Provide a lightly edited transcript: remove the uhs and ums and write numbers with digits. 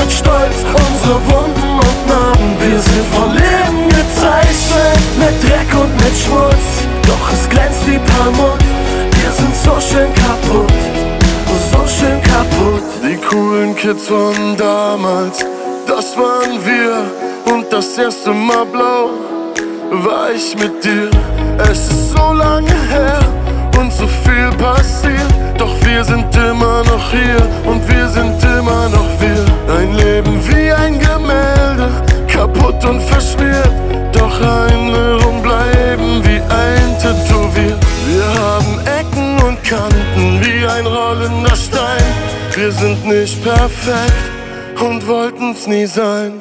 mit Stolz unsere Wunden und Narben. Wir sind vom Leben gezeichnet, mit Dreck und mit Schmutz, doch es glänzt wie Perlmutt. Wir sind so schön kaputt, so schön kaputt. Die coolen Kids von damals, das waren wir. Und das erste Mal blau war ich mit dir. Es ist so lange her und so viel passiert, doch wir sind immer noch hier und wir sind immer noch wir. Ein Leben wie ein Gemälde, kaputt und verschmiert, doch Erinnerungen bleiben wie ein Tätowier. Wir haben Ecken und Kanten wie ein rollender Stein. Wir sind nicht perfekt und wollten's nie sein.